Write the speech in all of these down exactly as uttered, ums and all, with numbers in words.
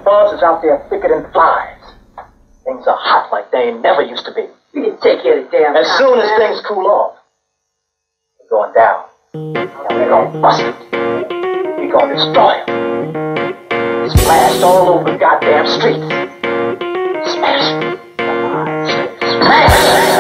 buzz is out there thicker than flies. Things are hot like they ain't never used to be. You can take care of the damn As cop, soon as man. things cool off, we're going down. And we're gonna bust it. We're gonna destroy them. Splashed all over the goddamn streets. Smash. Smash.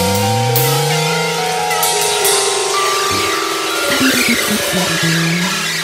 Thank you.